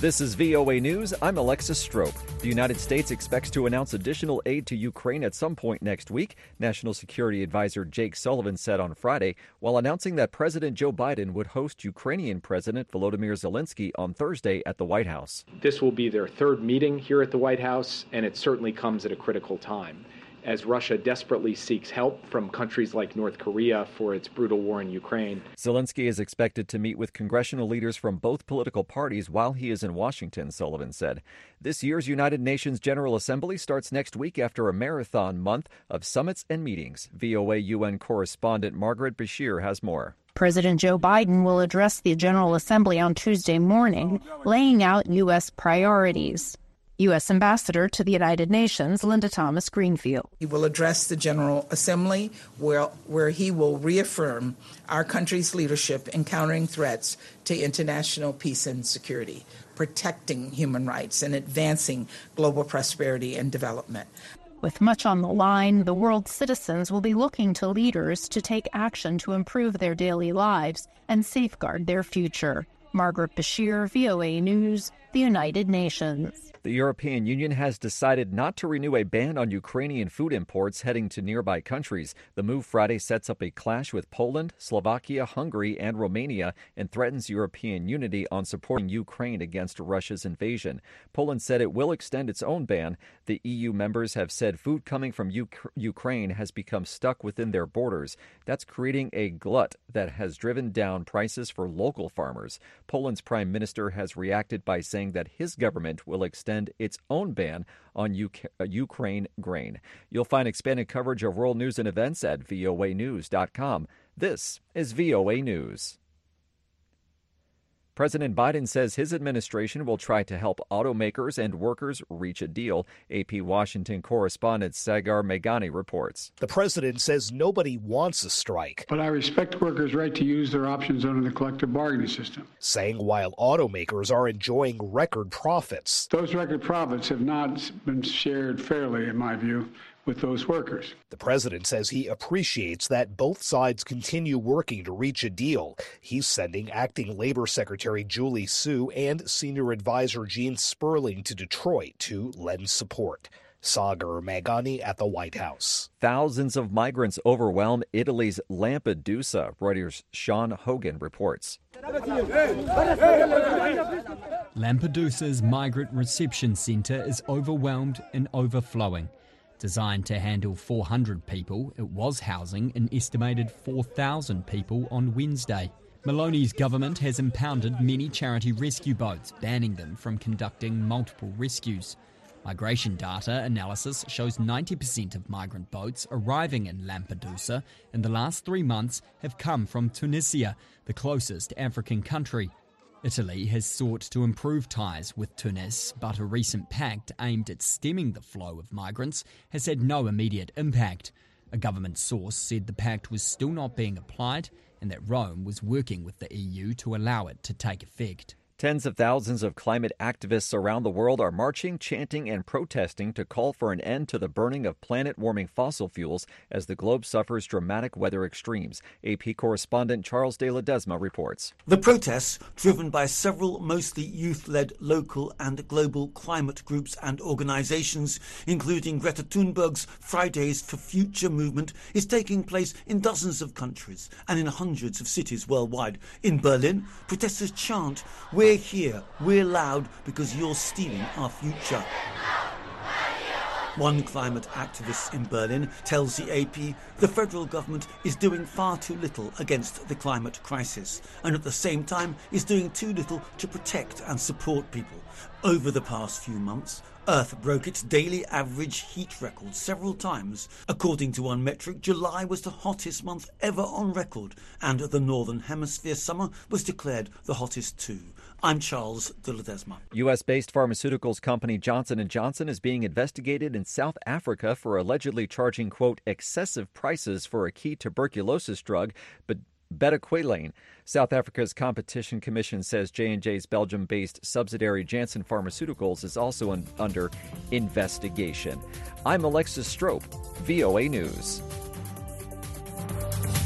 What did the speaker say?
This is VOA News. I'm Alexis Strope. The United States expects to announce additional aid to Ukraine at some point next week, National Security Advisor Jake Sullivan said on Friday, while announcing that President Joe Biden would host Ukrainian President Volodymyr Zelensky on Thursday at the White House. This will be their third meeting here at the White House, and it certainly comes at a critical time, as Russia desperately seeks help from countries like North Korea for its brutal war in Ukraine. Zelensky is expected to meet with congressional leaders from both political parties while he is in Washington, Sullivan said. This year's United Nations General Assembly starts next week after a marathon month of summits and meetings. VOA UN correspondent Margaret Bashir has more. President Joe Biden will address the General Assembly on Tuesday morning, laying out U.S. priorities. U.S. Ambassador to the United Nations, Linda Thomas-Greenfield. He will address the General Assembly where he will reaffirm our country's leadership in countering threats to international peace and security, protecting human rights, and advancing global prosperity and development. With much on the line, the world's citizens will be looking to leaders to take action to improve their daily lives and safeguard their future. Margaret Bashir, VOA News, the United Nations. The European Union has decided not to renew a ban on Ukrainian food imports heading to nearby countries. The move Friday sets up a clash with Poland, Slovakia, Hungary, and Romania and threatens European unity on supporting Ukraine against Russia's invasion. Poland said it will extend its own ban. The EU members have said food coming from Ukraine has become stuck within their borders. That's creating a glut that has driven down prices for local farmers. Poland's prime minister has reacted by saying that his government will extend its own ban on Ukraine grain. You'll find expanded coverage of world news and events at voanews.com. This is VOA News. President Biden says his administration will try to help automakers and workers reach a deal. AP Washington correspondent Sagar Meghani reports. The president says nobody wants a strike. But I respect workers' right to use their options under the collective bargaining system. Saying while automakers are enjoying record profits. Those record profits have not been shared fairly, in my view, with those workers. The president says he appreciates that both sides continue working to reach a deal. He's sending Acting Labor Secretary Julie Su and Senior Advisor Gene Sperling to Detroit to lend support. Sagar Meghani at the White House. Thousands of migrants overwhelm Italy's Lampedusa, Reuters' Sean Hogan reports. Lampedusa's migrant reception centre is overwhelmed and overflowing. Designed to handle 400 people, it was housing an estimated 4,000 people on Wednesday. Maloney's government has impounded many charity rescue boats, banning them from conducting multiple rescues. Migration data analysis shows 90% of migrant boats arriving in Lampedusa in the last 3 months have come from Tunisia, the closest African country. Italy has sought to improve ties with Tunis, but a recent pact aimed at stemming the flow of migrants has had no immediate impact. A government source said the pact was still not being applied and that Rome was working with the EU to allow it to take effect. Tens of thousands of climate activists around the world are marching, chanting, and protesting to call for an end to the burning of planet-warming fossil fuels as the globe suffers dramatic weather extremes. AP correspondent Charles de Ledesma reports. The protests, driven by several mostly youth-led local and global climate groups and organizations, including Greta Thunberg's Fridays for Future movement, is taking place in dozens of countries and in hundreds of cities worldwide. In Berlin, protesters chant, "We're here, we're loud because you're stealing our future." One climate activist in Berlin tells the AP the federal government is doing far too little against the climate crisis and at the same time is doing too little to protect and support people. Over the past few months, Earth broke its daily average heat record several times. According to one metric, July was the hottest month ever on record, and the Northern Hemisphere summer was declared the hottest too. I'm Charles de Ledesma. U.S.-based pharmaceuticals company Johnson & Johnson is being investigated in South Africa for allegedly charging, quote, excessive prices for a key tuberculosis drug, but bedaquiline. South Africa's Competition Commission says J&J's Belgium-based subsidiary Janssen Pharmaceuticals is also under investigation. I'm Alexis Strope, VOA News.